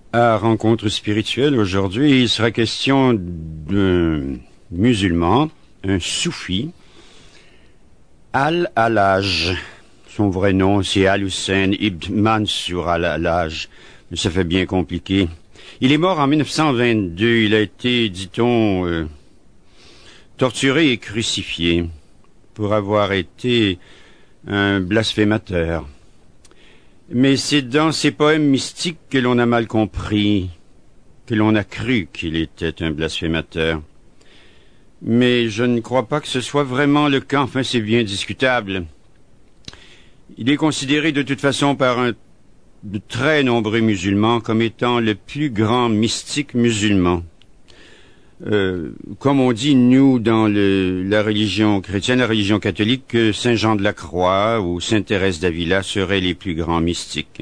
À Rencontre spirituelle, aujourd'hui, il sera question d'un musulman, un soufi, Al-Hallaj. Son vrai nom, c'est Al-Hussein ibn Mansour Al-Hallaj, mais ça fait bien compliqué. Il est mort en 1922. Il a été, dit-on, torturé et crucifié pour avoir été un blasphémateur. Mais c'est dans ses poèmes mystiques que l'on a mal compris, que l'on a cru qu'il était un blasphémateur. Mais je ne crois pas que ce soit vraiment le cas, enfin c'est bien discutable. Il est considéré de toute façon par de très nombreux musulmans comme étant le plus grand mystique musulman. Comme on dit, nous, dans la religion chrétienne, la religion catholique, que Saint Jean de la Croix ou Sainte Thérèse d'Avila seraient les plus grands mystiques.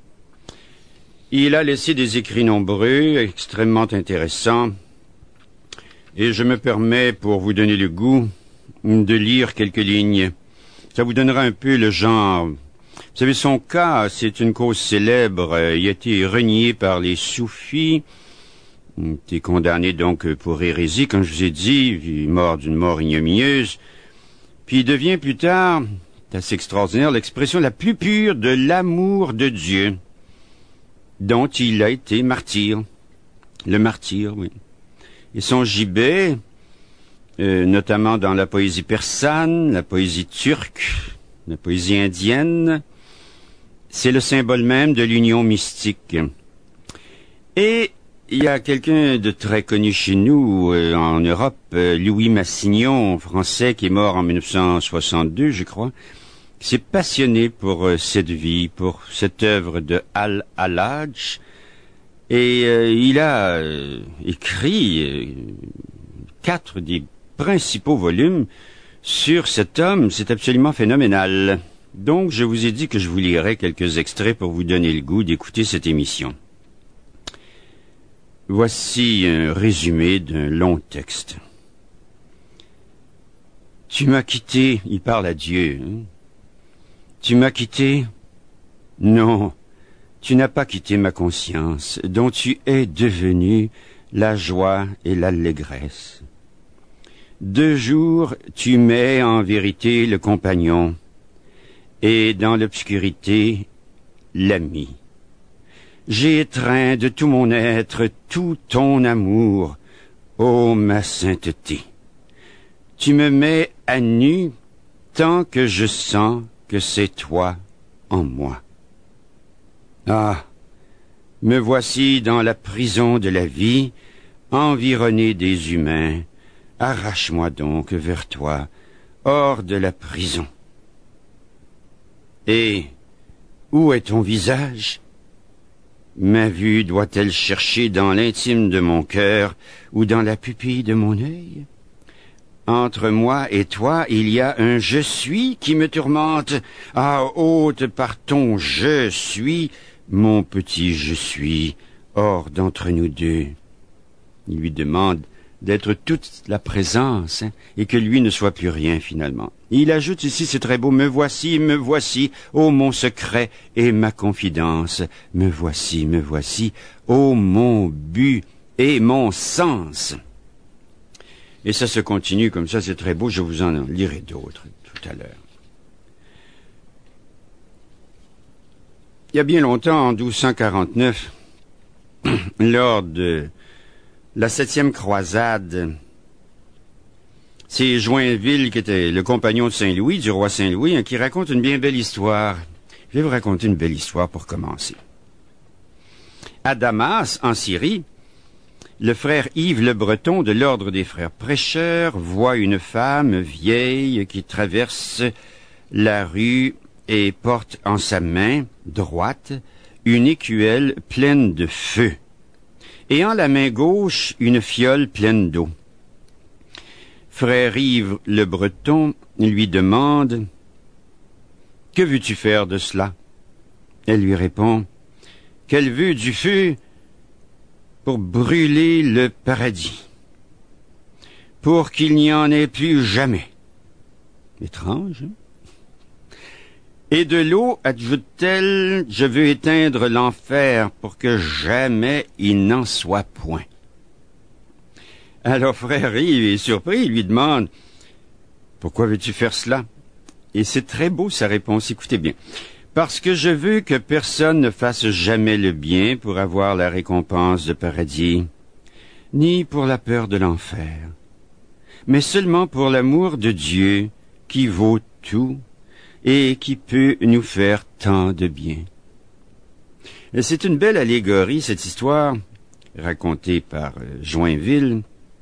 Il a laissé des écrits nombreux, extrêmement intéressants, et je me permets, pour vous donner le goût, de lire quelques lignes. Ça vous donnera un peu le genre. Vous savez, son cas, c'est une cause célèbre. Il a été renié par les soufis. Il a été condamné donc pour hérésie, comme je vous ai dit. Il est mort d'une mort ignominieuse. Puis il devient plus tard, c'est assez extraordinaire, l'expression la plus pure de l'amour de Dieu, dont il a été martyr. Le martyr, oui. Et son gibet, notamment dans la poésie persane, la poésie turque, la poésie indienne, c'est le symbole même de l'union mystique. Et il y a quelqu'un de très connu chez nous, en Europe, Louis Massignon, français, qui est mort en 1962, je crois, qui s'est passionné pour cette vie, pour cette œuvre de Al-Hallaj, et il a écrit 4 des principaux volumes sur cet homme. C'est absolument phénoménal. Donc, je vous ai dit que je vous lirai quelques extraits pour vous donner le goût d'écouter cette émission. Voici un résumé d'un long texte. Tu m'as quitté, il parle à Dieu. Tu m'as quitté? Non, tu n'as pas quitté ma conscience, dont tu es devenu la joie et l'allégresse. 2 jours, tu m'es en vérité le compagnon, et dans l'obscurité, l'ami. J'ai étreint de tout mon être tout ton amour, ô ma sainteté. Tu me mets à nu tant que je sens que c'est toi en moi. Ah, me voici dans la prison de la vie, environné des humains. Arrache-moi donc vers toi, hors de la prison. Et où est ton visage? Ma vue doit-elle chercher dans l'intime de mon cœur ou dans la pupille de mon œil? Entre moi et toi, il y a un « je suis » qui me tourmente. Ah, ôte par ton « je suis » mon petit « je suis » hors d'entre nous deux. Il lui demande d'être toute la présence, et que lui ne soit plus rien finalement. Et il ajoute ici, c'est très beau, me voici, ô mon secret et ma confidence. Me voici, ô mon but et mon sens. Et ça se continue comme ça, c'est très beau, je vous en lirai d'autres tout à l'heure. Il y a bien longtemps, en 1249, lors de la 7e croisade, c'est Joinville, qui était le compagnon de Saint-Louis, du roi Saint-Louis, qui raconte une bien belle histoire. Je vais vous raconter une belle histoire pour commencer. À Damas, en Syrie, le frère Yves le Breton de l'ordre des frères prêcheurs voit une femme vieille qui traverse la rue et porte en sa main droite une écuelle pleine de feu, et en la main gauche une fiole pleine d'eau. Frère Yves le Breton lui demande « Que veux-tu faire de cela ?» Elle lui répond « Qu'elle veut du feu pour brûler le paradis, pour qu'il n'y en ait plus jamais. » Étrange, hein? Et de l'eau, ajoute-t-elle, je veux éteindre l'enfer pour que jamais il n'en soit point. Alors frère Rive est surpris, il lui demande, pourquoi veux-tu faire cela? Et c'est très beau sa réponse, écoutez bien. Parce que je veux que personne ne fasse jamais le bien pour avoir la récompense de paradis, ni pour la peur de l'enfer, mais seulement pour l'amour de Dieu qui vaut tout et qui peut nous faire tant de bien. Et c'est une belle allégorie, cette histoire, racontée par Joinville,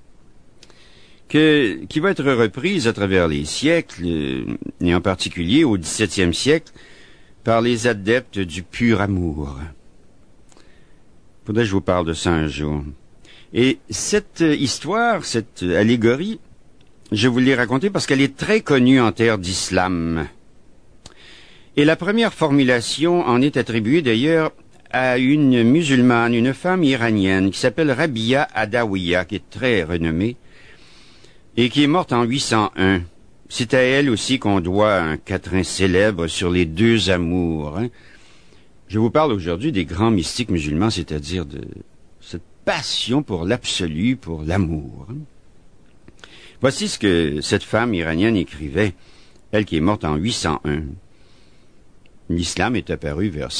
qui va être reprise à travers les siècles, et en particulier au XVIIe siècle, par les adeptes du pur amour. Faudrait que je vous parle de ça un jour. Et cette histoire, cette allégorie, je vous l'ai racontée parce qu'elle est très connue en terre d'islam. Et la première formulation en est attribuée d'ailleurs à une musulmane, une femme iranienne qui s'appelle Rabia Adawiya, qui est très renommée, et qui est morte en 801. C'est à elle aussi qu'on doit un quatrain célèbre sur les deux amours. Je vous parle aujourd'hui des grands mystiques musulmans, c'est-à-dire de cette passion pour l'absolu, pour l'amour. Voici ce que cette femme iranienne écrivait, elle qui est morte en 801. L'islam est apparu vers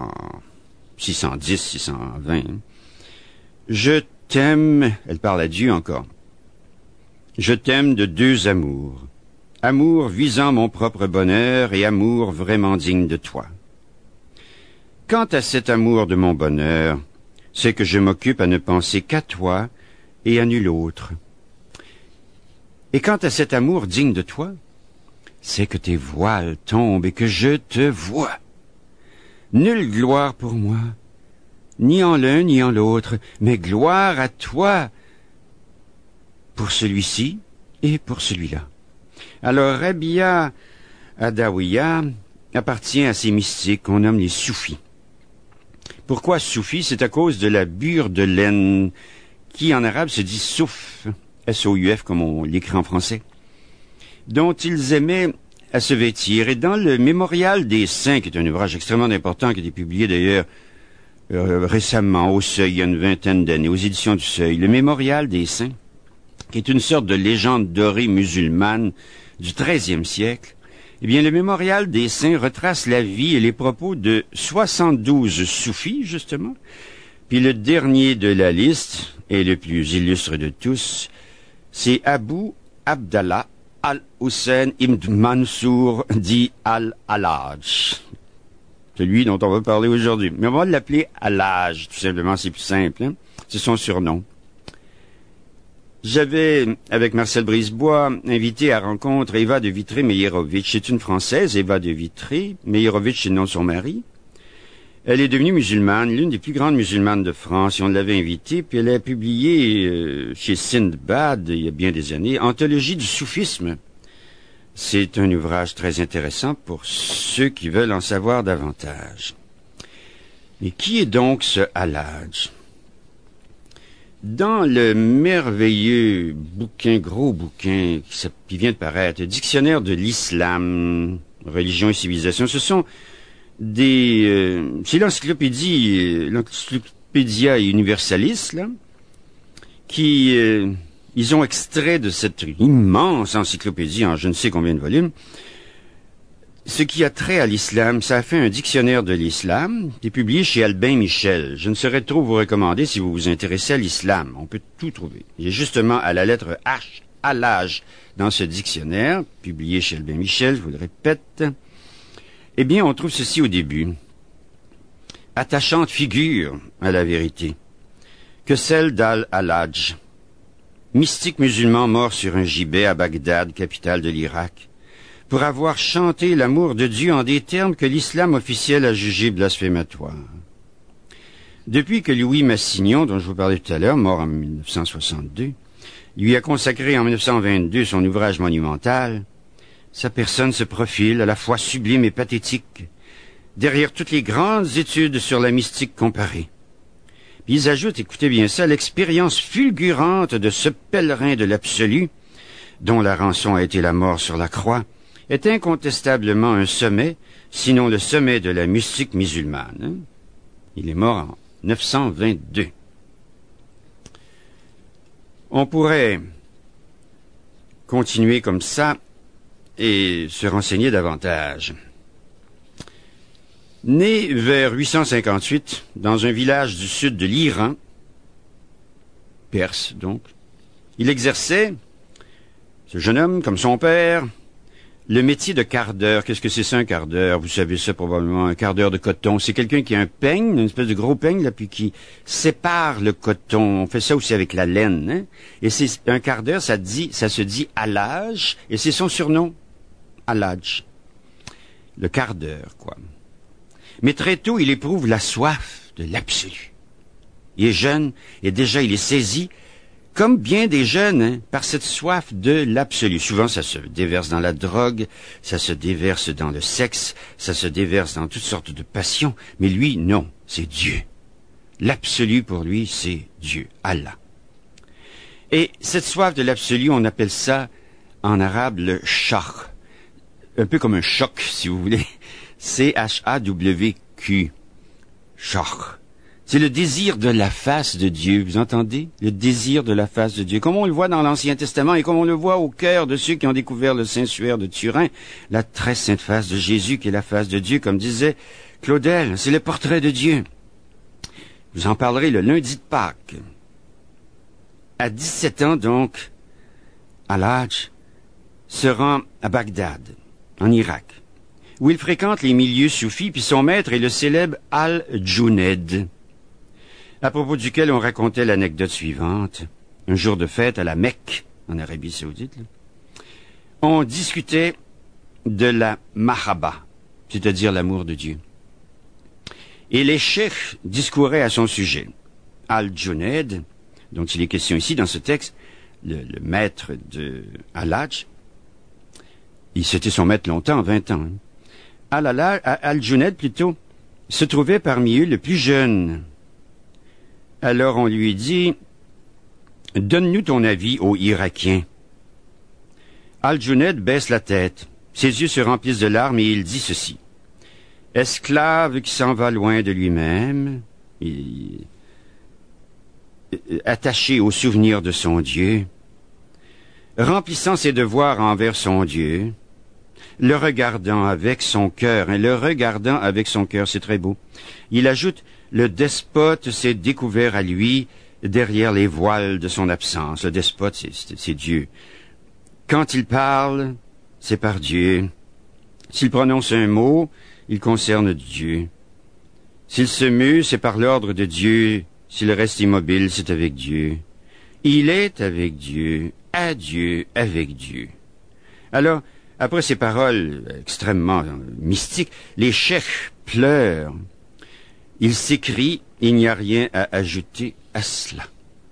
610, 620. Je t'aime, elle parle à Dieu encore. Je t'aime de deux amours. Amour visant mon propre bonheur et amour vraiment digne de toi. Quant à cet amour de mon bonheur, c'est que je m'occupe à ne penser qu'à toi et à nul autre. Et quant à cet amour digne de toi, c'est que tes voiles tombent et que je te vois. Nulle gloire pour moi, ni en l'un ni en l'autre, mais gloire à toi, pour celui-ci et pour celui-là. Alors Rabia Adawiya appartient à ces mystiques qu'on nomme les soufis. Pourquoi soufis? C'est à cause de la bure de laine, qui en arabe se dit souf, S-O-U-F comme on l'écrit en français, dont ils aimaient à se vêtir. Et dans le Mémorial des Saints, qui est un ouvrage extrêmement important, qui a été publié d'ailleurs récemment au Seuil, il y a une vingtaine d'années, aux éditions du Seuil, le Mémorial des Saints, qui est une sorte de légende dorée musulmane du XIIIe siècle, eh bien, le Mémorial des Saints retrace la vie et les propos de 72 soufis, justement. Puis le dernier de la liste, et le plus illustre de tous, c'est Abu Abdallah al-Hussein ibn Mansour dit al-Halaj. Celui dont on va parler aujourd'hui. Mais on va l'appeler Halaj, tout simplement, c'est plus simple. Hein? C'est son surnom. J'avais, avec Marcel Brisebois, invité à rencontre Eva de Vitré-Meyerovitch. C'est une Française, Eva de Vitré. Meyerovitch, c'est le nom de son mari. Elle est devenue musulmane, l'une des plus grandes musulmanes de France, et on l'avait invitée, puis elle a publié chez Sindbad, il y a bien des années, Anthologie du soufisme. C'est un ouvrage très intéressant pour ceux qui veulent en savoir davantage. Mais qui est donc ce Halaj? Dans le merveilleux bouquin, gros bouquin qui vient de paraître, Dictionnaire de l'islam, religion et civilisation, ce sont c'est l'encyclopédia universalis, là, qui, ils ont extrait de cette immense encyclopédie en je ne sais combien de volumes, ce qui a trait à l'islam. Ça a fait un dictionnaire de l'islam, qui est publié chez Albin Michel. Je ne saurais trop vous recommander si vous vous intéressez à l'islam. On peut tout trouver. Il y a justement à la lettre H, Halaj, dans ce dictionnaire, publié chez Albin Michel, je vous le répète. Eh bien, on trouve ceci au début. Attachante figure à la vérité, que celle d'Al-Halaj, mystique musulman mort sur un gibet à Bagdad, capitale de l'Irak, pour avoir chanté l'amour de Dieu en des termes que l'islam officiel a jugé blasphématoires. Depuis que Louis Massignon, dont je vous parlais tout à l'heure, mort en 1962, lui a consacré en 1922 son ouvrage monumental, sa personne se profile à la fois sublime et pathétique, derrière toutes les grandes études sur la mystique comparée. Puis ils ajoutent, écoutez bien ça, l'expérience fulgurante de ce pèlerin de l'absolu, dont la rançon a été la mort sur la croix, est incontestablement un sommet, sinon le sommet de la mystique musulmane. Il est mort en 922. On pourrait continuer comme ça et se renseigner davantage. Né vers 858 dans un village du sud de l'Iran, Perse donc, il exerçait, ce jeune homme, comme son père, le métier de cardeur. Qu'est-ce que c'est ça, un cardeur? Vous savez ça probablement, un cardeur de coton. C'est quelqu'un qui a un peigne, une espèce de gros peigne, là, puis qui sépare le coton. On fait ça aussi avec la laine, hein? Et c'est un cardeur, ça se dit alage, et c'est son surnom, alage. Le cardeur, quoi. Mais très tôt, il éprouve la soif de l'absolu. Il est jeune, et déjà il est saisi, comme bien des jeunes, hein, par cette soif de l'absolu. Souvent, ça se déverse dans la drogue, ça se déverse dans le sexe, ça se déverse dans toutes sortes de passions. Mais lui, non, c'est Dieu. L'absolu pour lui, c'est Dieu, Allah. Et cette soif de l'absolu, on appelle ça en arabe le shakh. Un peu comme un choc, si vous voulez. C-H-A-W-Q. Shakh. C'est le désir de la face de Dieu, vous entendez? Le désir de la face de Dieu. Comme on le voit dans l'Ancien Testament et comme on le voit au cœur de ceux qui ont découvert le Saint-Suaire de Turin, la très sainte face de Jésus qui est la face de Dieu, comme disait Claudel, c'est le portrait de Dieu. Vous en parlerez le lundi de Pâques. À 17 ans donc, Al-Hajj se rend à Bagdad, en Irak, où il fréquente les milieux soufis, puis son maître est le célèbre Al-Junayd, à propos duquel on racontait l'anecdote suivante. Un jour de fête à la Mecque, en Arabie Saoudite, là, on discutait de la mahabba, c'est-à-dire l'amour de Dieu. Et les cheikhs discouraient à son sujet. Al-Junayd, dont il est question ici dans ce texte, le maître de Al-Hajj, c'était son maître longtemps, 20 ans. Hein. Al-Junayd, plutôt, se trouvait parmi eux le plus jeune. Alors on lui dit, « Donne-nous ton avis, ô Irakien. » Al-Junayd baisse la tête. Ses yeux se remplissent de larmes et il dit ceci. « Esclave qui s'en va loin de lui-même, attaché au souvenir de son Dieu, remplissant ses devoirs envers son Dieu, le regardant avec son cœur, c'est très beau. Il ajoute, le despote s'est découvert à lui derrière les voiles de son absence. Le despote, c'est Dieu. Quand il parle, c'est par Dieu. S'il prononce un mot, il concerne Dieu. S'il se meut, c'est par l'ordre de Dieu. S'il reste immobile, c'est avec Dieu. Il est avec Dieu, à Dieu, avec Dieu. Alors, après ces paroles extrêmement mystiques, les cheikhs pleurent. Ils s'écrient, il n'y a rien à ajouter à cela.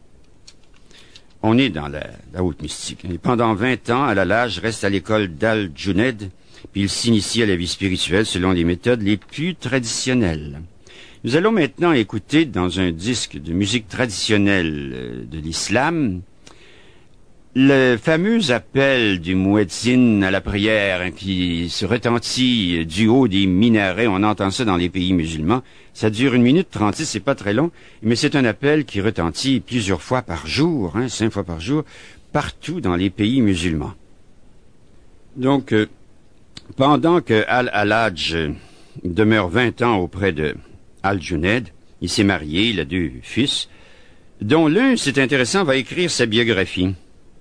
On est dans la haute mystique. Et pendant 20 ans, Al-Hajj reste à l'école d'Al-Junayd, puis il s'initie à la vie spirituelle selon les méthodes les plus traditionnelles. Nous allons maintenant écouter dans un disque de musique traditionnelle de l'islam le fameux appel du muezzin à la prière qui se retentit du haut des minarets. On entend ça dans les pays musulmans. Ça dure 1 minute 36, c'est pas très long, mais c'est un appel qui retentit plusieurs fois par jour, 5 fois par jour, partout dans les pays musulmans. Donc, pendant que Al-Hajj demeure 20 ans auprès de Al-Junayd, il s'est marié, il a 2 fils, dont l'un, c'est intéressant, va écrire sa biographie.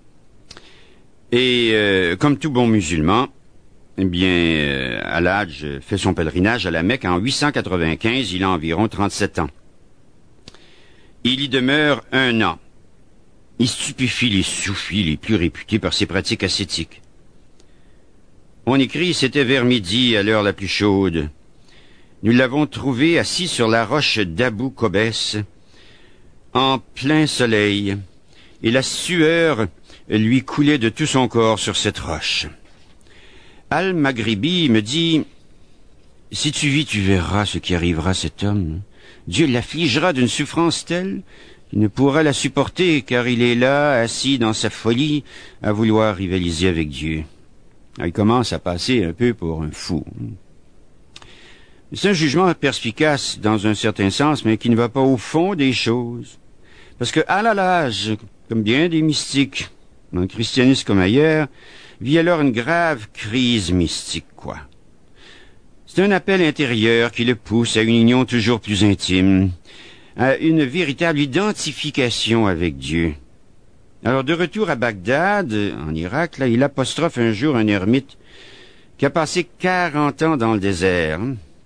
Et comme tout bon musulman, eh bien, Al-Hajj fait son pèlerinage à la Mecque en 895, il a environ 37 ans. Il y demeure 1 an. Il stupéfie les soufis les plus réputés par ses pratiques ascétiques. On écrit, c'était vers midi, à l'heure la plus chaude. Nous l'avons trouvé assis sur la roche d'Abou Kobès, en plein soleil, et la sueur lui coulait de tout son corps sur cette roche. Al-Maghribi me dit, « Si tu vis, tu verras ce qui arrivera à cet homme. Dieu l'affligera d'une souffrance telle qu'il ne pourra la supporter, car il est là, assis dans sa folie, à vouloir rivaliser avec Dieu. Il commence à passer un peu pour un fou. C'est un jugement perspicace dans un certain sens, mais qui ne va pas au fond des choses. Parce que Al-Hallaj, comme bien des mystiques, dans le christianisme comme ailleurs, vit alors une grave crise mystique, quoi. C'est un appel intérieur qui le pousse à une union toujours plus intime, à une véritable identification avec Dieu. Alors, de retour à Bagdad, en Irak, là, il apostrophe un jour un ermite qui a passé 40 ans dans le désert.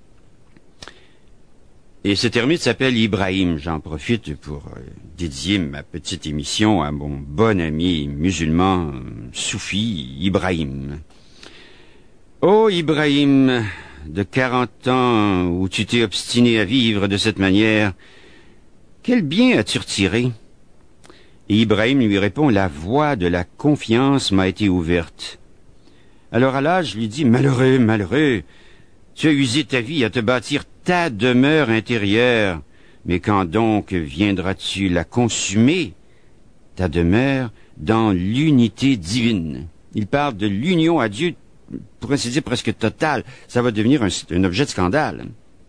Et cet ermite s'appelle Ibrahim. J'en profite pour dédier ma petite émission à mon bon ami musulman, soufi, Ibrahim. Oh, Ibrahim, de 40 ans où tu t'es obstiné à vivre de cette manière, quel bien as-tu retiré? Et Ibrahim lui répond, la voie de la confiance m'a été ouverte. Alors Hallaj lui dit, malheureux, malheureux, tu as usé ta vie à te bâtir ta demeure intérieure, mais quand donc viendras-tu la consumer, ta demeure, dans l'unité divine? Il parle de l'union à Dieu, pour ainsi dire presque totale. Ça va devenir un objet de scandale.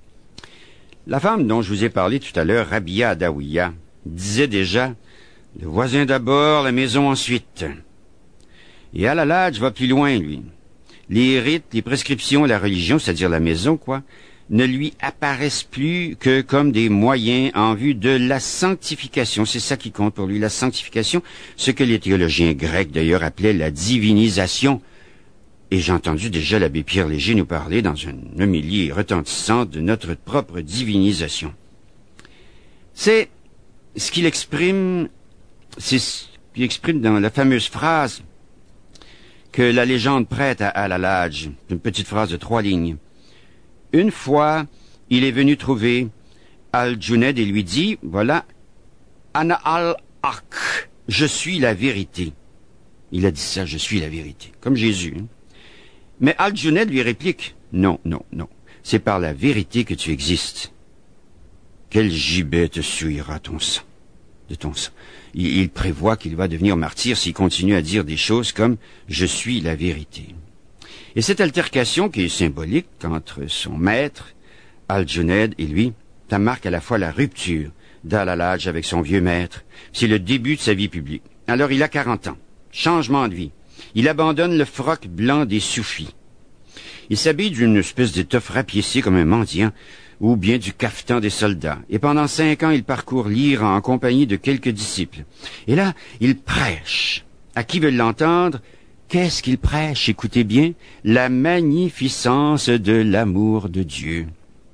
La femme dont je vous ai parlé tout à l'heure, Rabia Adawiya, disait déjà, le voisin d'abord, la maison ensuite. Et Al-Hallaj va plus loin, lui. Les rites, les prescriptions, la religion, c'est-à-dire la maison, quoi, ne lui apparaissent plus que comme des moyens en vue de la sanctification. C'est ça qui compte pour lui, la sanctification, ce que les théologiens grecs, d'ailleurs, appelaient la divinisation. Et j'ai entendu déjà l'abbé Pierre Léger nous parler dans une homélie retentissante de notre propre divinisation. C'est ce qu'il exprime dans la fameuse phrase que la légende prête à Al-Hallaj, une petite phrase de 3 lignes. Une fois, il est venu trouver Al-Junayd et lui dit, voilà, Ana al-Haq, je suis la vérité. Il a dit ça, je suis la vérité, comme Jésus. Hein. Mais Al-Junayd lui réplique, non, non, non, c'est par la vérité que tu existes. Quel gibet te souillera ton sang, de ton sang. Il prévoit qu'il va devenir martyr s'il continue à dire des choses comme « je suis la vérité ». Et cette altercation qui est symbolique entre son maître, Al-Junayd, et lui, ça marque à la fois la rupture d'Al-Hallaj avec son vieux maître. C'est le début de sa vie publique. Alors il a 40 ans. Changement de vie. Il abandonne le froc blanc des soufis. Il s'habille d'une espèce d'étoffe rapiécée comme un mendiant, ou bien du cafetan des soldats. Et pendant 5 ans, il parcourt l'Iran en compagnie de quelques disciples. Et là, il prêche. À qui veut l'entendre? Qu'est-ce qu'il prêche? Écoutez bien, la magnificence de l'amour de Dieu.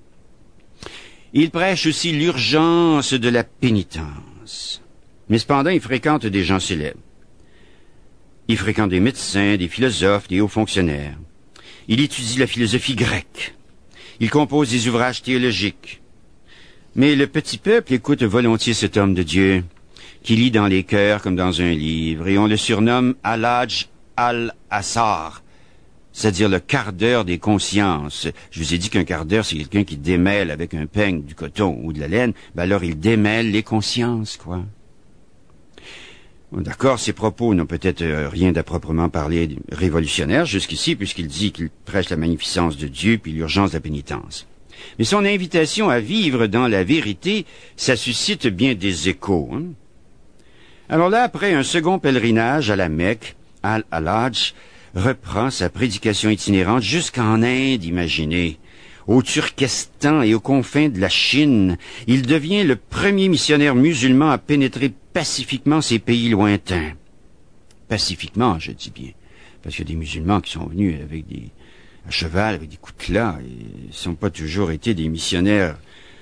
Il prêche aussi l'urgence de la pénitence. Mais cependant, il fréquente des gens célèbres. Il fréquente des médecins, des philosophes, des hauts fonctionnaires. Il étudie la philosophie grecque. Il compose des ouvrages théologiques. Mais le petit peuple écoute volontiers cet homme de Dieu, qui lit dans les cœurs comme dans un livre, et on le surnomme Hallaj al-Asar, c'est-à-dire le quart d'heure des consciences. Je vous ai dit qu'un quart d'heure, c'est quelqu'un qui démêle avec un peigne du coton ou de la laine. Ben alors il démêle les consciences, quoi. D'accord, ses propos n'ont peut-être rien d'à proprement parler révolutionnaire jusqu'ici, puisqu'il dit qu'il prêche la magnificence de Dieu puis l'urgence de la pénitence. Mais son invitation à vivre dans la vérité, ça suscite bien des échos. Hein? Alors là, après un second pèlerinage à la Mecque, Al-Hallaj reprend sa prédication itinérante jusqu'en Inde, imaginez. Au Turkestan et aux confins de la Chine, il devient le premier missionnaire musulman à pénétrer pacifiquement ces pays lointains. Pacifiquement, je dis bien, parce qu'il y a des musulmans qui sont venus à cheval, avec des coutelas, et ils n'ont pas toujours été des missionnaires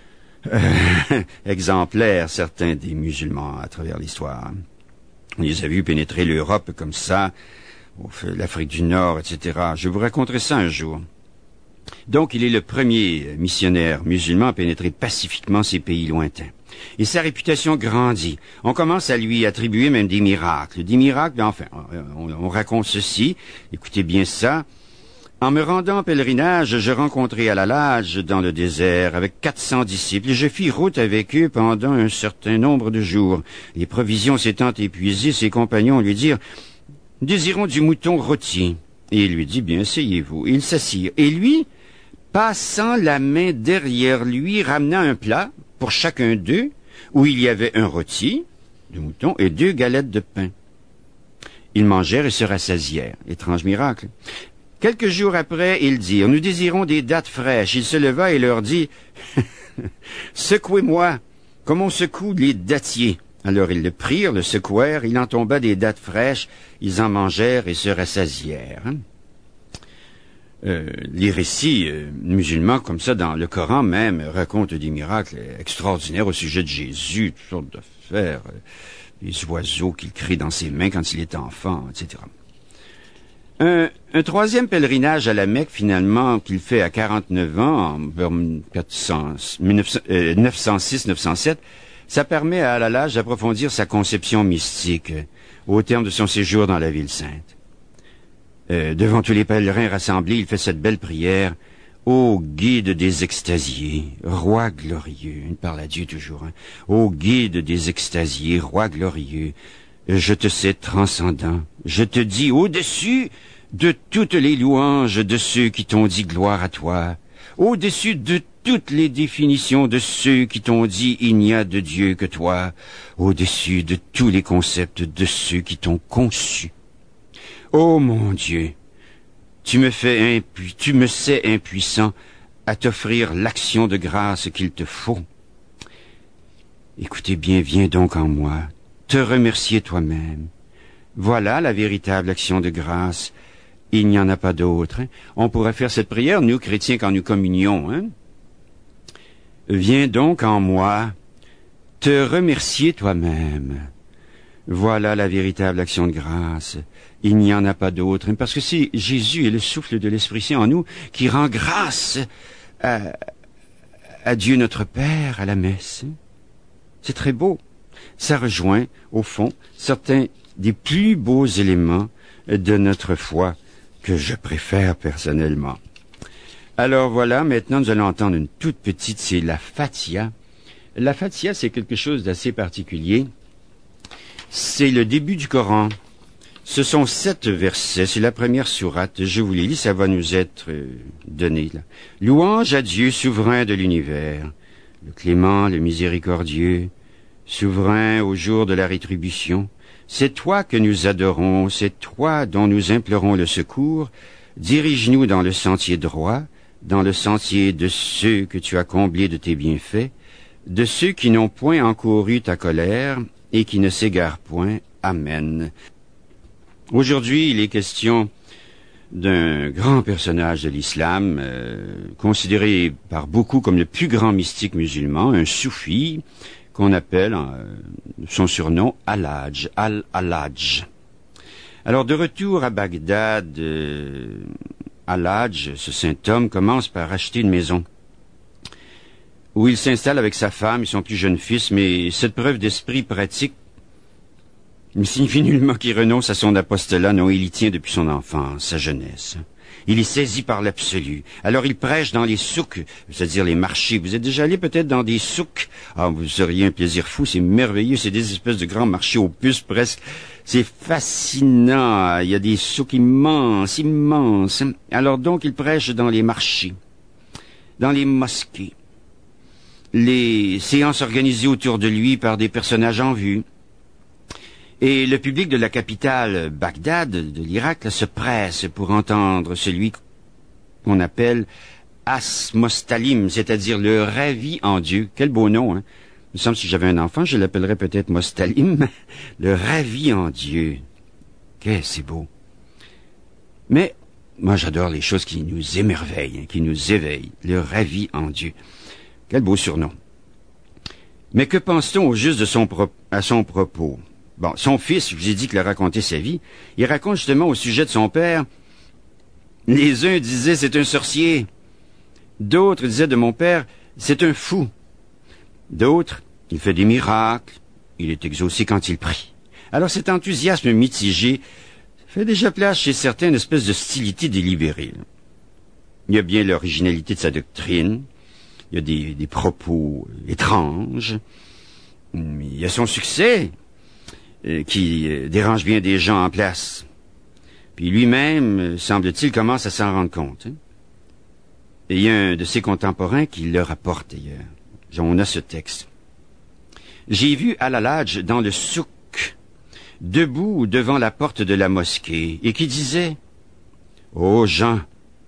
exemplaires, certains des musulmans à travers l'histoire. On les a vus pénétrer l'Europe comme ça, l'Afrique du Nord, etc. Je vous raconterai ça un jour. Donc, il est le premier missionnaire musulman à pénétrer pacifiquement ces pays lointains. Et sa réputation grandit. On commence à lui attribuer même des miracles. Des miracles, enfin, on raconte ceci. Écoutez bien ça. En me rendant en pèlerinage, je rencontrai Al-Hallaj dans le désert avec 400 disciples et je fis route avec eux pendant un certain nombre de jours. Les provisions s'étant épuisées, ses compagnons lui dirent « Désirons du mouton rôti. » Et il lui dit, bien, asseyez-vous. Et ils s'assirent. Et lui, passant la main derrière lui, ramena un plat pour chacun d'eux, où il y avait un rôti de mouton et 2 galettes de pain. Ils mangèrent et se rassasièrent. Étrange miracle. Quelques jours après, ils dirent, nous désirons des dattes fraîches. Il se leva et leur dit, secouez-moi, comme on secoue les dattiers. Alors ils le prirent, le secouèrent, il en tomba des dattes fraîches, ils en mangèrent et se rassasièrent. Les récits musulmans comme ça dans le Coran même racontent des miracles extraordinaires au sujet de Jésus, toutes sortes d'affaires, les oiseaux qu'il crée dans ses mains quand il est enfant, etc. Un troisième pèlerinage à la Mecque, finalement, qu'il fait à 49 ans, en 906-907, ça permet à Al-Hallaj d'approfondir sa conception mystique au terme de son séjour dans la ville sainte. Devant tous les pèlerins rassemblés, il fait cette belle prière. Ô guide des extasiés, roi glorieux, il parle à Dieu toujours, hein. Ô guide des extasiés, roi glorieux, je te sais transcendant, je te dis au-dessus de toutes les louanges de ceux qui t'ont dit gloire à toi, au-dessus de toutes les définitions de ceux qui t'ont dit il n'y a de Dieu que toi, au-dessus de tous les concepts de ceux qui t'ont conçu. Ô mon Dieu, tu me sais impuissant à t'offrir l'action de grâce qu'il te faut. Écoutez bien, viens donc en moi, te remercier toi-même. Voilà la véritable action de grâce. Il n'y en a pas d'autre. Hein? On pourrait faire cette prière, nous, chrétiens, quand nous communions. Hein? Viens donc en moi, te remercier toi-même. Voilà la véritable action de grâce. Il n'y en a pas d'autre. Parce que c'est Jésus et le souffle de l'Esprit Saint en nous qui rend grâce à Dieu notre Père à la messe. C'est très beau. Ça rejoint, au fond, certains des plus beaux éléments de notre foi que je préfère personnellement. Alors voilà, maintenant nous allons entendre une toute petite, c'est la Fatiha. La Fatiha, c'est quelque chose d'assez particulier. C'est le début du Coran. Ce sont 7 versets, c'est la première sourate. Je vous les lis, ça va nous être donné. Là. Louange à Dieu, souverain de l'univers, le clément, le miséricordieux, souverain au jour de la rétribution. C'est toi que nous adorons, c'est toi dont nous implorons le secours. Dirige-nous dans le sentier droit, dans le sentier de ceux que tu as comblés de tes bienfaits, de ceux qui n'ont point encouru ta colère et qui ne s'égarent point. Amen. Aujourd'hui, il est question d'un grand personnage de l'islam, considéré par beaucoup comme le plus grand mystique musulman, un soufi, qu'on appelle, son surnom, Al-Hallaj, Al-Hallaj. Alors, de retour à Bagdad, Al-Hallaj, ce saint homme, commence par acheter une maison où il s'installe avec sa femme et son plus jeune fils, mais cette preuve d'esprit pratique ne signifie nullement qu'il renonce à son apostolat, non, il y tient depuis son enfance, sa jeunesse. Il est saisi par l'absolu. Alors il prêche dans les souks, c'est-à-dire les marchés. Vous êtes déjà allé peut-être dans des souks? Ah, vous auriez un plaisir fou, c'est merveilleux, c'est des espèces de grands marchés aux puces presque. C'est fascinant, il y a des souks immenses, immenses. Alors donc il prêche dans les marchés, dans les mosquées. Les séances organisées autour de lui par des personnages en vue. Et le public de la capitale, Bagdad, de l'Irak, se presse pour entendre celui qu'on appelle As-Mostalim, c'est-à-dire le ravi en Dieu. Quel beau nom, hein? Il me semble que si j'avais un enfant, je l'appellerais peut-être Mostalim, le ravi en Dieu. Qu'est-ce c'est beau. Mais, moi j'adore les choses qui nous émerveillent, hein, qui nous éveillent. Le ravi en Dieu. Quel beau surnom. Mais que pense-t-on au juste à son propos? Bon, son fils, je vous ai dit qu'il a raconté sa vie, il raconte justement au sujet de son père. Les uns disaient c'est un sorcier, d'autres disaient de mon père c'est un fou, d'autres il fait des miracles, il est exaucé quand il prie. Alors cet enthousiasme mitigé fait déjà place chez certains une espèce de hostilité délibérée. Il y a bien l'originalité de sa doctrine, il y a des propos étranges, il y a son succès, qui dérange bien des gens en place. Puis lui-même, semble-t-il, commence à s'en rendre compte. Hein. Et il y a un de ses contemporains qui le rapporte d'ailleurs. On a ce texte. J'ai vu Al-Halaj dans le souk, debout devant la porte de la mosquée, et qui disait « Ô Jean,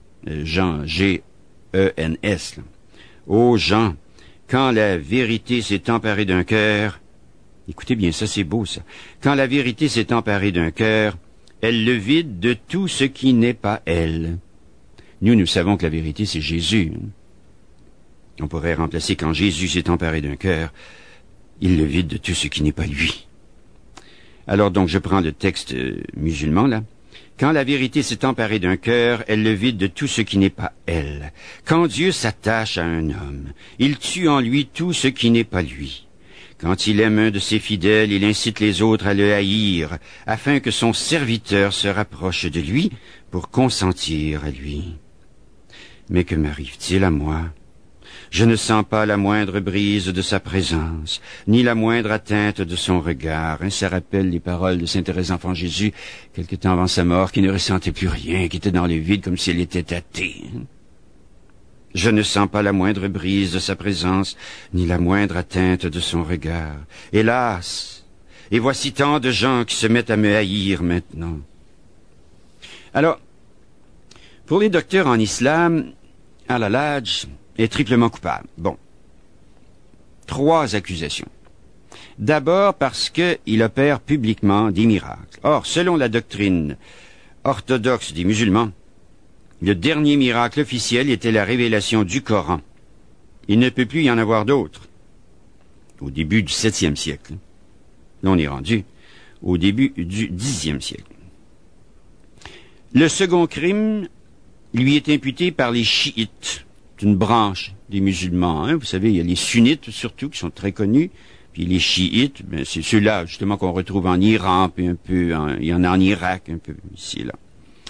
G-E-N-S, là. Ô Jean, quand la vérité s'est emparée d'un cœur, écoutez bien, ça c'est beau ça, quand la vérité s'est emparée d'un cœur, elle le vide de tout ce qui n'est pas elle. » Nous savons que la vérité c'est Jésus. On pourrait remplacer quand Jésus s'est emparé d'un cœur, il le vide de tout ce qui n'est pas lui. Alors donc je prends le texte musulman là. Quand la vérité s'est emparée d'un cœur, elle le vide de tout ce qui n'est pas elle. Quand Dieu s'attache à un homme, il tue en lui tout ce qui n'est pas lui. Quand il aime un de ses fidèles, il incite les autres à le haïr, afin que son serviteur se rapproche de lui pour consentir à lui. Mais que m'arrive-t-il à moi? Je ne sens pas la moindre brise de sa présence, ni la moindre atteinte de son regard. Ça rappelle les paroles de Sainte Thérèse d'Enfant Jésus, quelque temps avant sa mort, qui ne ressentait plus rien, qui était dans le vide comme si elle était athée. Je ne sens pas la moindre brise de sa présence, ni la moindre atteinte de son regard. Hélas! Et voici tant de gens qui se mettent à me haïr maintenant. Alors, pour les docteurs en islam, Al-Halaj est triplement coupable. Bon. 3 accusations. D'abord parce qu'il opère publiquement des miracles. Or, selon la doctrine orthodoxe des musulmans, le dernier miracle officiel était la révélation du Coran. Il ne peut plus y en avoir d'autres. Au début du 7e siècle. Là, on est rendu au début du 10e siècle. Le second crime lui est imputé par les chiites. C'est une branche des musulmans. Hein. Vous savez, il y a les sunnites surtout qui sont très connus. Puis les chiites, ben, c'est ceux-là justement qu'on retrouve en Iran, puis un peu, il y en a en Irak, un peu ici et là.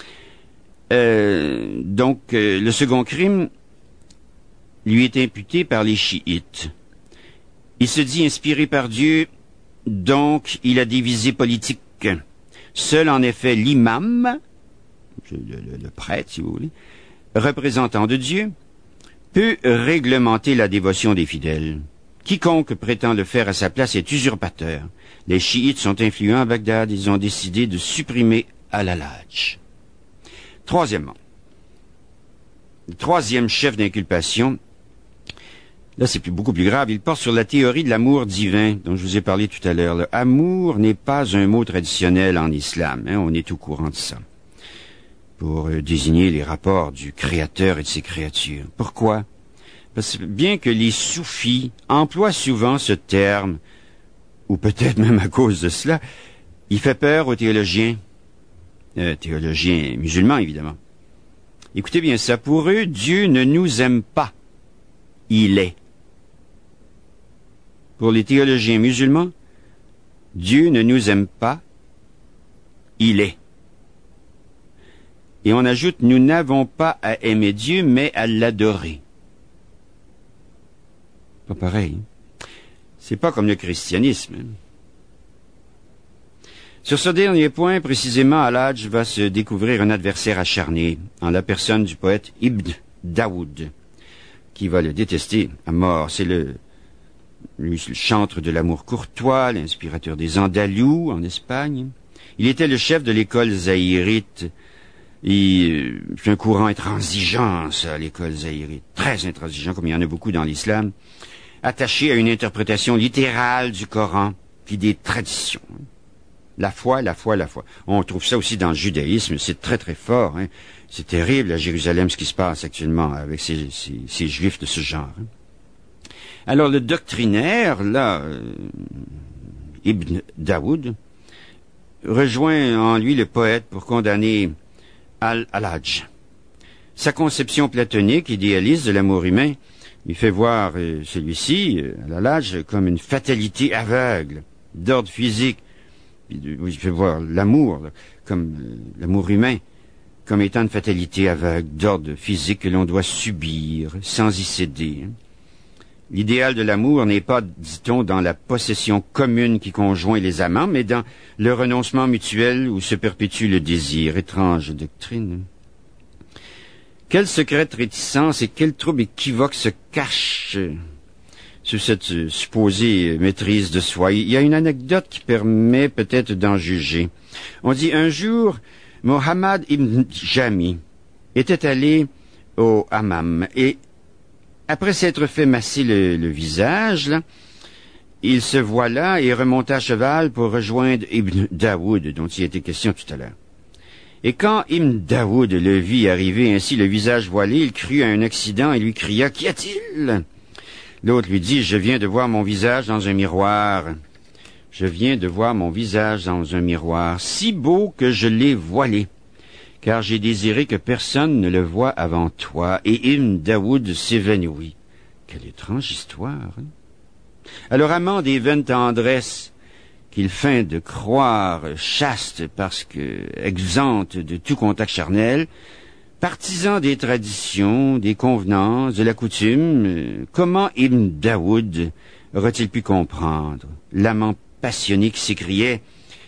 Donc, le second crime lui est imputé par les chiites. Il se dit inspiré par Dieu, donc il a des visées politiques. Seul en effet l'imam, le prêtre si vous voulez, représentant de Dieu, peut réglementer la dévotion des fidèles. Quiconque prétend le faire à sa place est usurpateur. Les chiites sont influents à Bagdad, ils ont décidé de supprimer Al-Halaj. Troisièmement, le troisième chef d'inculpation, là c'est beaucoup plus grave, il porte sur la théorie de l'amour divin dont je vous ai parlé tout à l'heure. L'amour n'est pas un mot traditionnel en islam, hein, on est au courant de ça, pour désigner les rapports du Créateur et de ses créatures. Pourquoi? Parce que bien que les soufis emploient souvent ce terme, ou peut-être même à cause de cela, il fait peur aux théologiens musulmans évidemment. Écoutez bien ça, pour eux, Dieu ne nous aime pas, il est. Pour les théologiens musulmans, Dieu ne nous aime pas, il est. Et on ajoute, nous n'avons pas à aimer Dieu, mais à l'adorer. Pas pareil. C'est pas comme le christianisme. Sur ce dernier point, précisément, Al-Halaj va se découvrir un adversaire acharné, en la personne du poète Ibn Daoud, qui va le détester à mort. C'est le chantre de l'amour courtois, l'inspirateur des Andalous en Espagne. Il était le chef de l'école zaïrite. C'est un courant intransigeant, ça, l'école zaïrite. Très intransigeant, comme il y en a beaucoup dans l'islam. Attaché à une interprétation littérale du Coran, puis des traditions. La foi. On trouve ça aussi dans le judaïsme, c'est très très fort. Hein. C'est terrible à Jérusalem ce qui se passe actuellement avec ces juifs de ce genre. Hein. Alors le doctrinaire, là, Ibn Daoud, rejoint en lui le poète pour condamner Al-Halaj. Sa conception platonique, idéaliste de l'amour humain, il fait voir celui-ci, Al-Halaj, comme une fatalité aveugle, d'ordre physique. Il fait voir l'amour, comme l'amour humain, comme étant une fatalité aveugle, d'ordre physique que l'on doit subir, sans y céder. L'idéal de l'amour n'est pas, dit-on, dans la possession commune qui conjoint les amants, mais dans le renoncement mutuel où se perpétue le désir. Étrange doctrine. Quelle secrète réticence et quel trouble équivoque se cache sous cette supposée maîtrise de soi. Il y a une anecdote qui permet peut-être d'en juger. On dit un jour, Mohammed ibn Jami était allé au hammam et après s'être fait masser le visage, là, il se voilà et remonta à cheval pour rejoindre Ibn Daoud, dont il était question tout à l'heure. Et quand Ibn Daoud le vit arriver ainsi le visage voilé, il crut à un accident et lui cria « Qu'y a-t-il » L'autre lui dit « Je viens de voir mon visage dans un miroir. Je viens de voir mon visage dans un miroir, si beau que je l'ai voilé. Car j'ai désiré que personne ne le voie avant toi. » Et Ibn Daoud s'évanouit. Quelle étrange histoire, hein? Alors, amant des vaines tendresses qu'il feint de croire chaste parce que exempte de tout contact charnel, partisan des traditions, des convenances, de la coutume, comment Ibn Daoud aurait-il pu comprendre l'amant passionné qui s'écriait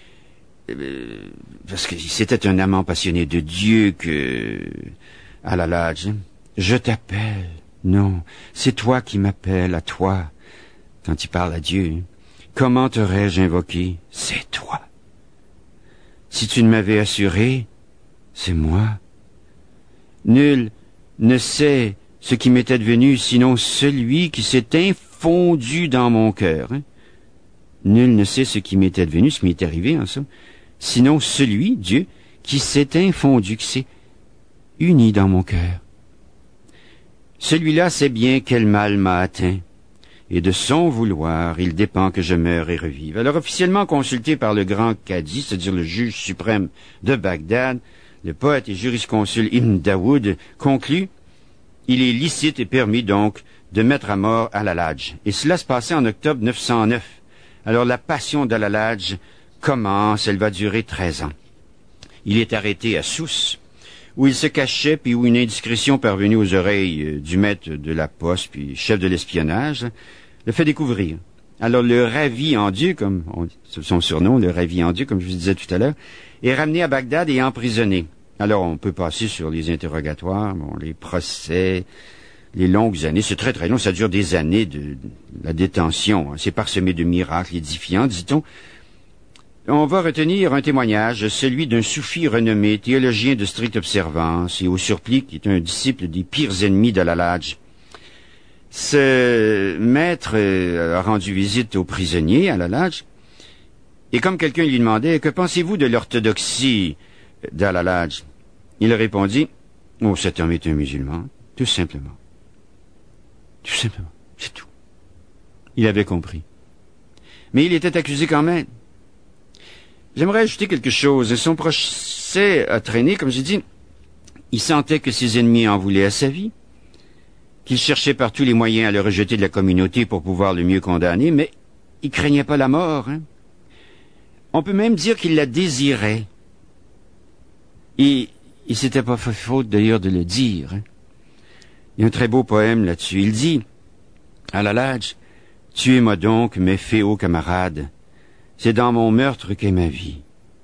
parce que c'était un amant passionné de Dieu que... Ah là là, je t'appelle. Non, c'est toi qui m'appelles à toi. Quand il parle à Dieu, comment t'aurais-je invoqué? C'est toi. Si tu ne m'avais assuré, c'est moi. Nul ne sait ce qui m'est advenu, sinon celui qui s'est infondu dans mon cœur. Hein? Nul ne sait ce qui m'est advenu, ce qui m'est arrivé en somme, sinon celui, Dieu, qui s'est infondu, qui s'est uni dans mon cœur. Celui-là sait bien quel mal m'a atteint, et de son vouloir, il dépend que je meure et revive. Alors, officiellement consulté par le grand cadi, c'est-à-dire le juge suprême de Bagdad, le poète et jurisconsulte Ibn Daoud conclut, il est licite et permis donc de mettre à mort Al-Hallaj. Et cela se passait en octobre 909. Alors, la passion d'Al-Hallaj commence, elle va durer 13 ans. Il est arrêté à Sousse, où il se cachait, puis où une indiscrétion parvenue aux oreilles du maître de la poste, puis chef de l'espionnage, le fait découvrir. Alors le ravi en Dieu, c'est son surnom, le ravi en Dieu, comme je vous disais tout à l'heure, est ramené à Bagdad et emprisonné. Alors on peut passer sur les interrogatoires, les procès, les longues années, c'est très très long, ça dure des années de la détention. C'est parsemé de miracles édifiants, dit-on. On va retenir un témoignage, celui d'un soufi renommé, théologien de stricte observance, et au surplis, qui est un disciple des pires ennemis d'Al-Hallaj. Ce maître a rendu visite aux prisonniers à Al-Hallaj, et comme quelqu'un lui demandait, que pensez-vous de l'orthodoxie d'Al-Hallaj? Il répondit, oh, cet homme est un musulman, tout simplement. Tout simplement, c'est tout. Il avait compris. Mais il était accusé quand même. J'aimerais ajouter quelque chose. Son procès a traîné, comme j'ai dit, il sentait que ses ennemis en voulaient à sa vie, qu'il cherchait par tous les moyens à le rejeter de la communauté pour pouvoir le mieux condamner, mais il craignait pas la mort. Hein? On peut même dire qu'il la désirait. Et il s'était pas fait faute d'ailleurs de le dire. Hein? Il y a un très beau poème là-dessus. Il dit, Al-Hallaj, tuez-moi donc, mes féaux camarades. C'est dans mon meurtre qu'est ma vie.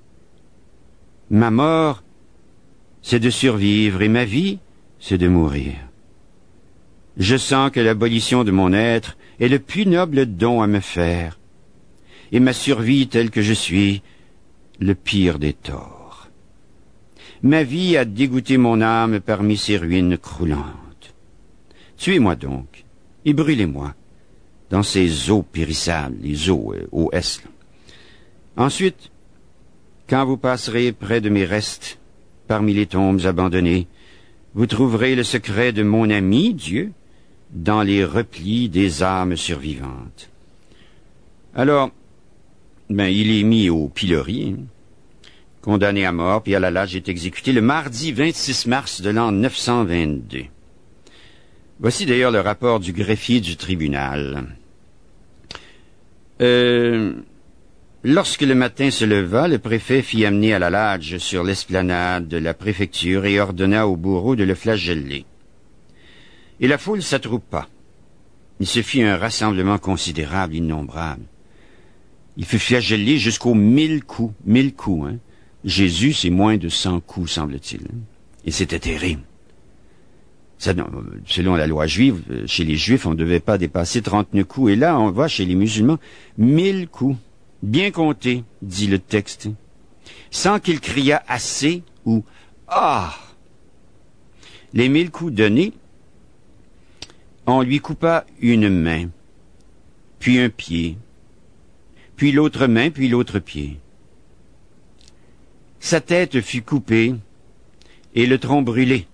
Ma mort, c'est de survivre, et ma vie, c'est de mourir. Je sens que l'abolition de mon être est le plus noble don à me faire, et ma survie telle que je suis, le pire des torts. Ma vie a dégoûté mon âme parmi ces ruines croulantes. Tuez-moi donc, et brûlez-moi, dans ces eaux périssables, les eaux OS. Ensuite, quand vous passerez près de mes restes, parmi les tombes abandonnées, vous trouverez le secret de mon ami, Dieu, dans les replis des âmes survivantes. Alors, il est mis au pilori, condamné à mort, puis Al-Hallaj est exécuté le mardi 26 mars de l'an 922. Voici d'ailleurs le rapport du greffier du tribunal. Lorsque le matin se leva, le préfet fit amener Al-Hallaj sur l'esplanade de la préfecture et ordonna au bourreau de le flageller. Et la foule s'attroupa. Il se fit un rassemblement considérable, innombrable. Il fut flagellé jusqu'aux 1000 coups. 1000 coups, hein. Jésus, c'est moins de 100 coups, semble-t-il. Et c'était terrible. Ça, selon la loi juive, chez les Juifs, on ne devait pas dépasser 39 coups. Et là, on voit chez les musulmans, 1000 coups. Bien comptés, dit le texte. Sans qu'il criât assez ou « Ah !» Les 1000 coups donnés, on lui coupa une main, puis un pied, puis l'autre main, puis l'autre pied. Sa tête fut coupée et le tronc brûlé.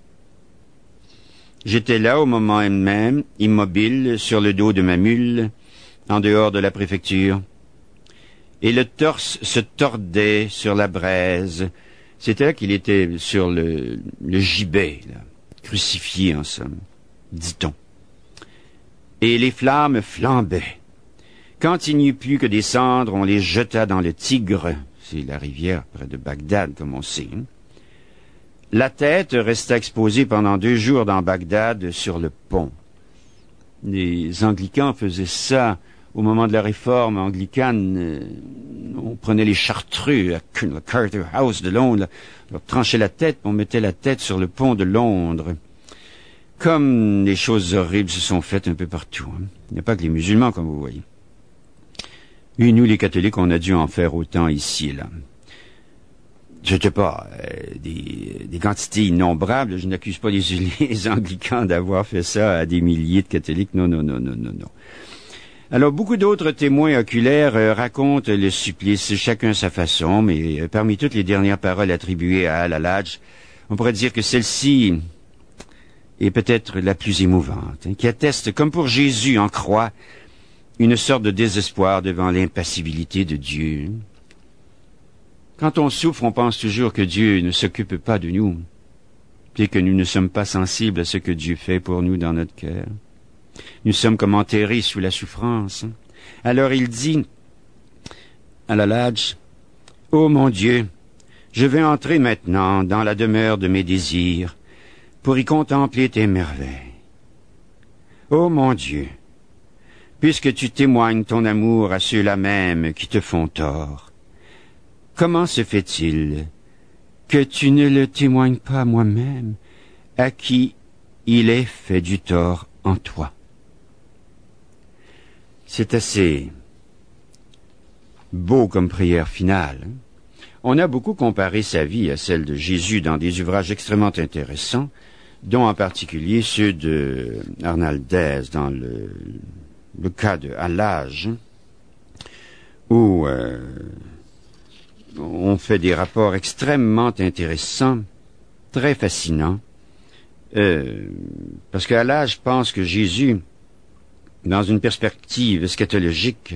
J'étais là au moment même, immobile, sur le dos de ma mule, en dehors de la préfecture, et le torse se tordait sur la braise. C'était là qu'il était sur le gibet, là, crucifié en somme, dit-on. Et les flammes flambaient. Quand il n'y eut plus que des cendres, on les jeta dans le Tigre, c'est la rivière près de Bagdad, comme on sait. La tête resta exposée pendant 2 jours dans Bagdad sur le pont. Les anglicans faisaient ça au moment de la réforme anglicane. On prenait les chartreux à Carter House de Londres, on leur tranchait la tête, on mettait la tête sur le pont de Londres. Comme les choses horribles se sont faites un peu partout. Il n'y a pas que les musulmans, comme vous voyez. Et nous, les catholiques, on a dû en faire autant ici et là. Je ne sais pas, des quantités innombrables. Je n'accuse pas les anglicans d'avoir fait ça à des milliers de catholiques. Non. Alors, beaucoup d'autres témoins oculaires racontent le supplice, chacun sa façon, mais parmi toutes les dernières paroles attribuées à Al-Hallaj, on pourrait dire que celle-ci est peut-être la plus émouvante, qui atteste, comme pour Jésus en croix, une sorte de désespoir devant l'impassibilité de Dieu. Quand on souffre, on pense toujours que Dieu ne s'occupe pas de nous, et que nous ne sommes pas sensibles à ce que Dieu fait pour nous dans notre cœur. Nous sommes comme enterrés sous la souffrance. Alors il dit à Al-Hallaj, « Ô mon Dieu, je vais entrer maintenant dans la demeure de mes désirs pour y contempler tes merveilles. Ô mon Dieu, puisque tu témoignes ton amour à ceux-là même qui te font tort, comment se fait-il que tu ne le témoignes pas moi-même, à qui il est fait du tort en toi? » C'est assez beau comme prière finale. On a beaucoup comparé sa vie à celle de Jésus dans des ouvrages extrêmement intéressants, dont en particulier ceux de Arnold Dess dans le cas de Al-Hallaj, où on fait des rapports extrêmement intéressants, très fascinants, parce que Al-Hallaj pense que Jésus, dans une perspective eschatologique,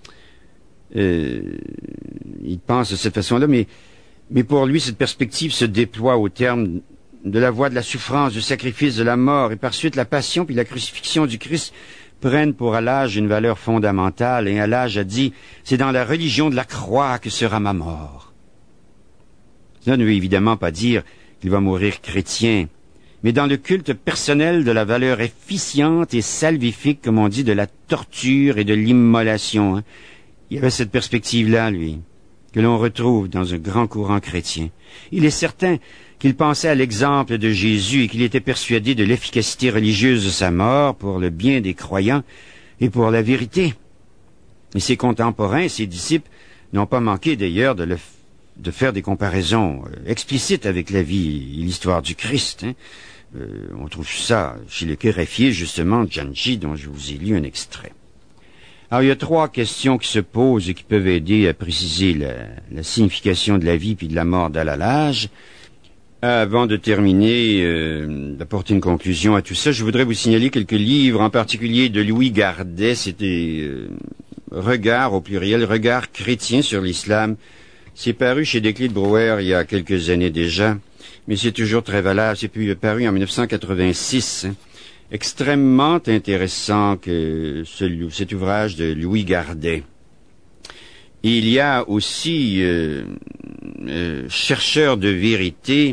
il pense de cette façon-là, mais pour lui, cette perspective se déploie au terme de la voie de la souffrance, du sacrifice, de la mort, et par suite la passion puis la crucifixion du Christ prennent pour Al-Hallaj une valeur fondamentale, et Al-Hallaj a dit, c'est dans la religion de la croix que sera ma mort. Ça ne veut évidemment pas dire qu'il va mourir chrétien, mais dans le culte personnel de la valeur efficiente et salvifique, comme on dit, de la torture et de l'immolation. Il y avait cette perspective-là, lui, que l'on retrouve dans un grand courant chrétien. Il est certain qu'il pensait à l'exemple de Jésus et qu'il était persuadé de l'efficacité religieuse de sa mort pour le bien des croyants et pour la vérité. Et ses contemporains, ses disciples, n'ont pas manqué d'ailleurs de faire des comparaisons explicites avec la vie et l'histoire du Christ. On trouve ça chez le Kéréfié, justement, Janji, dont je vous ai lu un extrait. Alors, il y a 3 questions qui se posent et qui peuvent aider à préciser la signification de la vie puis de la mort d'Al-Hallaj. Avant de terminer, d'apporter une conclusion à tout ça, je voudrais vous signaler quelques livres, en particulier de Louis Gardet. C'était Regard, au pluriel, Regard chrétien sur l'islam. C'est paru chez Desclés de Brouwer il y a quelques années déjà, mais c'est toujours très valable. C'est paru en 1986. Extrêmement intéressant que cet ouvrage de Louis Gardet. Il y a aussi Chercheur de vérité,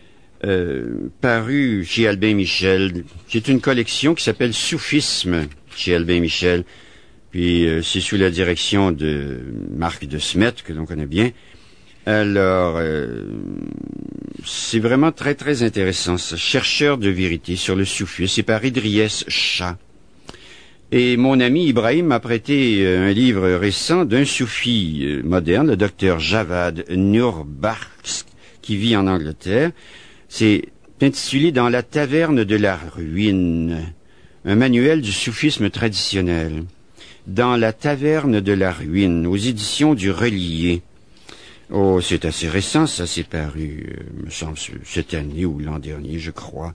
paru chez Albin Michel. C'est une collection qui s'appelle Soufisme, chez Albin Michel. Puis c'est sous la direction de Marc de Smet, que l'on connaît bien. Alors, c'est vraiment très, très intéressant, ce chercheur de vérité sur le soufisme. C'est par Idriès Shah. Et mon ami Ibrahim m'a prêté un livre récent d'un soufi moderne, le docteur Javad Nurbakhsh, qui vit en Angleterre. C'est intitulé « Dans la taverne de la ruine », un manuel du soufisme traditionnel. Dans la taverne de la ruine, aux éditions du Relier. Oh, c'est assez récent, ça s'est paru, me semble, cette année ou l'an dernier, je crois.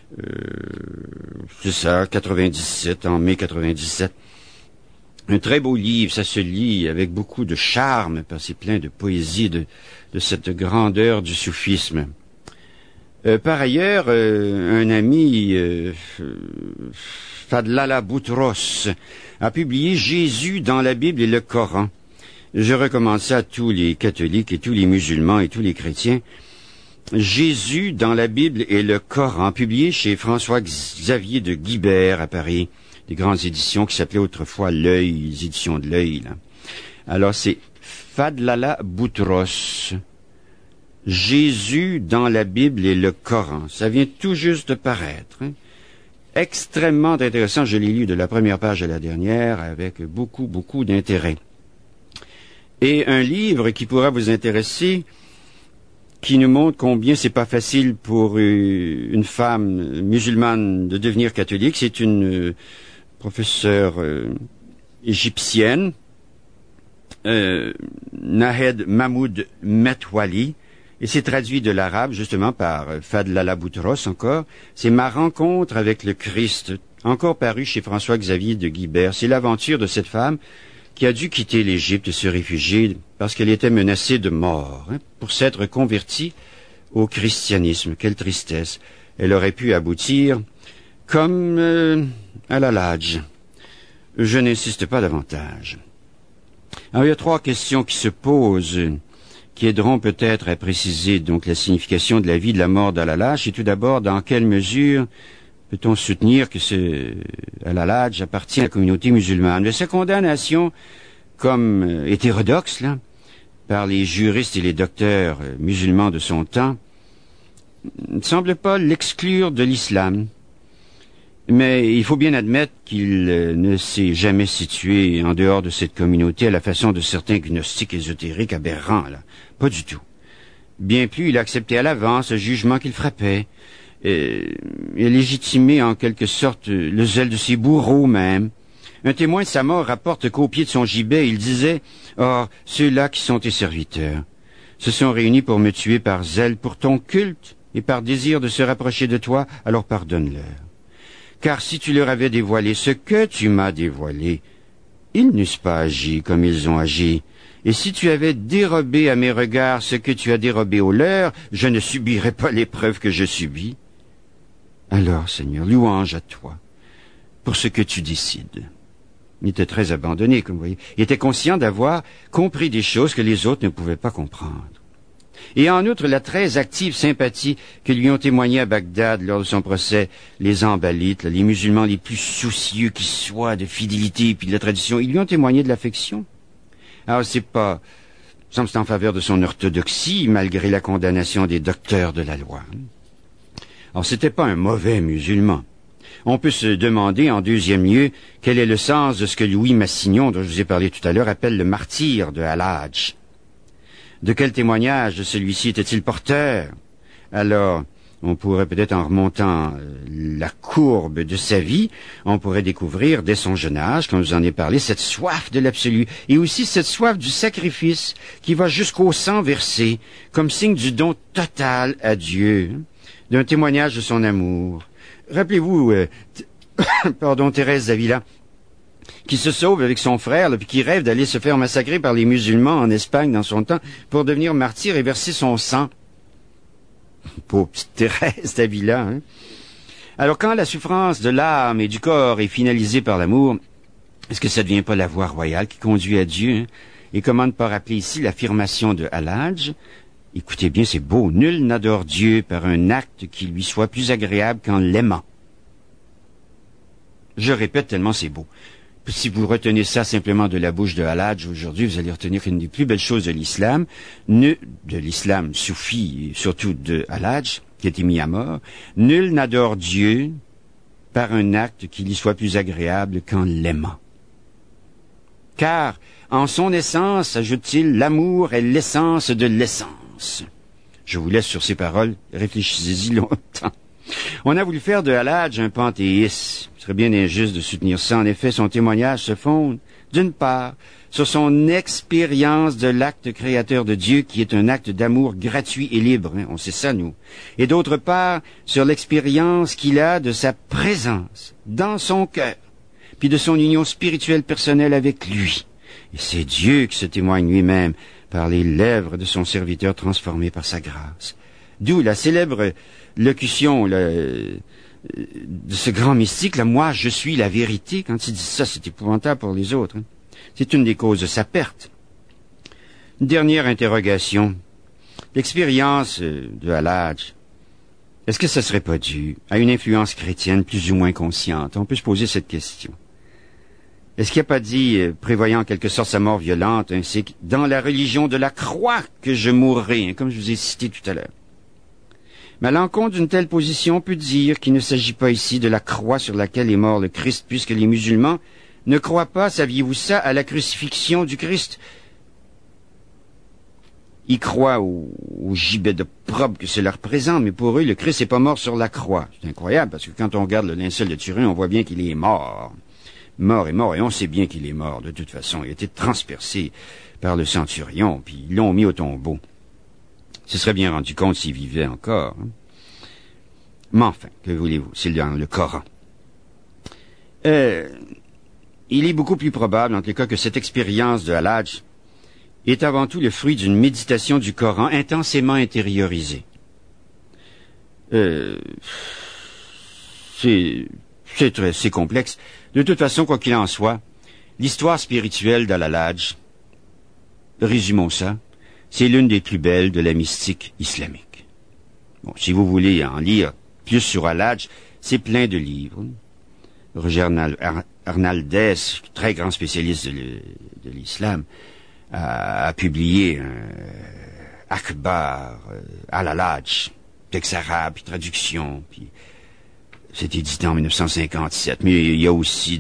C'est ça, 97, en mai 97. Un très beau livre, ça se lit avec beaucoup de charme, parce que c'est plein de poésie, de cette grandeur du soufisme. Par ailleurs, un ami, Fadlallah Boutros, a publié Jésus dans la Bible et le Coran. Je recommande ça à tous les catholiques et tous les musulmans et tous les chrétiens. Jésus dans la Bible et le Coran, publié chez François-Xavier de Guibert à Paris, des grandes éditions qui s'appelaient autrefois L'Œil, les éditions de l'Œil. Là. Alors c'est Fadlallah Boutros. Jésus dans la Bible et le Coran. Ça vient tout juste de paraître. Hein. Extrêmement intéressant. Je l'ai lu de la première page à la dernière avec beaucoup, beaucoup d'intérêt. Et un livre qui pourra vous intéresser, qui nous montre combien c'est pas facile pour une femme musulmane de devenir catholique. C'est une professeure égyptienne, Nahed Mahmoud Metwali, et c'est traduit de l'arabe justement par Fadlallah Boutros encore. C'est Ma rencontre avec le Christ, encore paru chez François-Xavier de Guibert. C'est l'aventure de cette femme qui a dû quitter l'Égypte et se réfugier parce qu'elle était menacée de mort pour s'être convertie au christianisme. Quelle tristesse. Elle aurait pu aboutir comme à l'Al-Hadj. Je n'insiste pas davantage. Alors, il y a 3 questions qui se posent, qui aideront peut-être à préciser donc la signification de la vie, de la mort d'Al-Hadj. Et tout d'abord, dans quelle mesure peut-on soutenir que Al-Hadj appartient à la communauté musulmane? Mais sa condamnation comme hétérodoxe, là, par les juristes et les docteurs musulmans de son temps, ne semble pas l'exclure de l'islam. Mais il faut bien admettre qu'il ne s'est jamais situé en dehors de cette communauté à la façon de certains gnostiques ésotériques aberrants, là. Pas du tout. Bien plus, il acceptait à l'avance le jugement qu'il frappait, et légitimé en quelque sorte le zèle de ses bourreaux même. Un témoin de sa mort rapporte qu'au pied de son gibet, il disait « Or, ceux-là qui sont tes serviteurs se sont réunis pour me tuer par zèle pour ton culte et par désir de se rapprocher de toi, alors pardonne-leur. Car si tu leur avais dévoilé ce que tu m'as dévoilé, ils n'eussent pas agi comme ils ont agi. Et si tu avais dérobé à mes regards ce que tu as dérobé aux leurs, je ne subirais pas l'épreuve que je subis. Alors, Seigneur, louange à toi pour ce que tu décides. » Il était très abandonné, comme vous voyez. Il était conscient d'avoir compris des choses que les autres ne pouvaient pas comprendre. Et en outre, la très active sympathie que lui ont témoigné à Bagdad lors de son procès les Ambalites, les musulmans les plus soucieux qui soient de fidélité et puis de la tradition, ils lui ont témoigné de l'affection. Alors c'est pas, semble en faveur de son orthodoxie, malgré la condamnation des docteurs de la loi. Alors c'était pas un mauvais musulman. On peut se demander, en deuxième lieu, quel est le sens de ce que Louis Massignon, dont je vous ai parlé tout à l'heure, appelle le martyr de Al-Hadj. De quel témoignage de celui-ci était-il porteur? Alors, on pourrait peut-être, en remontant la courbe de sa vie, on pourrait découvrir, dès son jeune âge, comme je vous en ai parlé, cette soif de l'absolu, et aussi cette soif du sacrifice, qui va jusqu'au sang versé, comme signe du don total à Dieu, d'un témoignage de son amour. Rappelez-vous, Thérèse d'Avila, qui se sauve avec son frère, puis qui rêve d'aller se faire massacrer par les musulmans en Espagne dans son temps, pour devenir martyr et verser son sang. Pauvre petite Thérèse d'Avila, hein? Alors, quand la souffrance de l'âme et du corps est finalisée par l'amour, est-ce que ça ne devient pas la voie royale qui conduit à Dieu, hein? Et comment ne pas rappeler ici l'affirmation de Al-Hadj? Écoutez bien, c'est beau. Nul n'adore Dieu par un acte qui lui soit plus agréable qu'en l'aimant. Je répète tellement c'est beau. Si vous retenez ça simplement de la bouche de Al-Hadj aujourd'hui, vous allez retenir qu'une des plus belles choses de l'islam soufi, et surtout de Al-Hadj, qui a été mis à mort, nul n'adore Dieu par un acte qui lui soit plus agréable qu'en l'aimant. Car, en son essence, ajoute-t-il, l'amour est l'essence de l'essence. Je vous laisse sur ces paroles, réfléchissez-y longtemps. On a voulu faire de Al-Hadj un panthéiste. Ce serait bien injuste de soutenir ça. En effet, son témoignage se fonde, d'une part, sur son expérience de l'acte créateur de Dieu, qui est un acte d'amour gratuit et libre. On sait ça, nous. Et d'autre part, sur l'expérience qu'il a de sa présence dans son cœur, puis de son union spirituelle personnelle avec lui. Et c'est Dieu qui se témoigne lui-même par les lèvres de son serviteur transformé par sa grâce. D'où la célèbre locution de ce grand mystique, là, moi je suis la vérité. Quand il dit ça, c'est épouvantable pour les autres. C'est une des causes de sa perte. Une dernière interrogation. L'expérience de Al-Hadj, est-ce que ça serait pas dû à une influence chrétienne plus ou moins consciente? On peut se poser cette question. Est-ce qu'il n'a pas dit, prévoyant en quelque sorte sa mort violente, ainsi que dans la religion de la croix que je mourrai, comme je vous ai cité tout à l'heure? Mais à l'encontre d'une telle position, on peut dire qu'il ne s'agit pas ici de la croix sur laquelle est mort le Christ, puisque les musulmans ne croient pas, saviez-vous ça, à la crucifixion du Christ. Ils croient au gibet de probe que cela représente, mais pour eux, le Christ n'est pas mort sur la croix. C'est incroyable, parce que quand on regarde le linceul de Turin, on voit bien qu'il est mort. Mort est mort, et on sait bien qu'il est mort, de toute façon. Il a été transpercé par le centurion, puis ils l'ont mis au tombeau. Ce serait bien rendu compte s'il vivait encore. Hein. Mais enfin, que voulez-vous, c'est dans le Coran. Il est beaucoup plus probable, en tout cas, que cette expérience de Al-Hadj est avant tout le fruit d'une méditation du Coran intensément intériorisée. C'est complexe. De toute façon, quoi qu'il en soit, l'histoire spirituelle d'Al-Hadj, résumons ça, c'est l'une des plus belles de la mystique islamique. Bon, si vous voulez en lire plus sur Al-Hadj, c'est plein de livres. Roger Arnaldez, très grand spécialiste de l'islam, a publié Akbar, Al-Hadj, texte arabe, puis traduction, puis c'est édité en 1957. Mais il y a aussi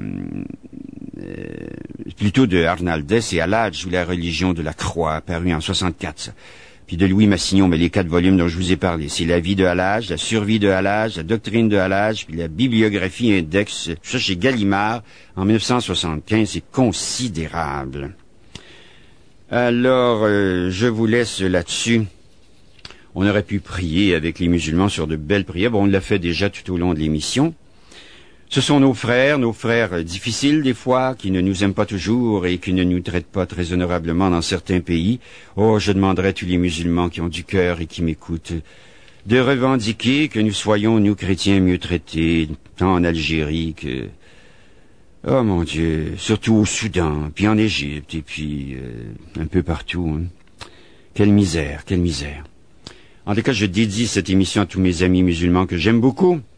plutôt de Arnaldez et Al-Hadj ou la religion de la croix, paru en 64. Ça. Puis de Louis Massignon, mais les 4 volumes dont je vous ai parlé. C'est la vie de Al-Hadj, la survie de Al-Hadj, la doctrine de Al-Hadj, puis la bibliographie index, ça chez Gallimard, en 1975, c'est considérable. Alors, je vous laisse là-dessus. On aurait pu prier avec les musulmans sur de belles prières. Bon, on l'a fait déjà tout au long de l'émission. Ce sont nos frères difficiles des fois, qui ne nous aiment pas toujours et qui ne nous traitent pas très honorablement dans certains pays. Oh, je demanderais à tous les musulmans qui ont du cœur et qui m'écoutent de revendiquer que nous soyons, nous chrétiens, mieux traités, tant en Algérie que... Oh mon Dieu, surtout au Soudan, puis en Égypte, et puis un peu partout. Hein. Quelle misère, quelle misère. En tout cas, je dédie cette émission à tous mes amis musulmans que j'aime beaucoup.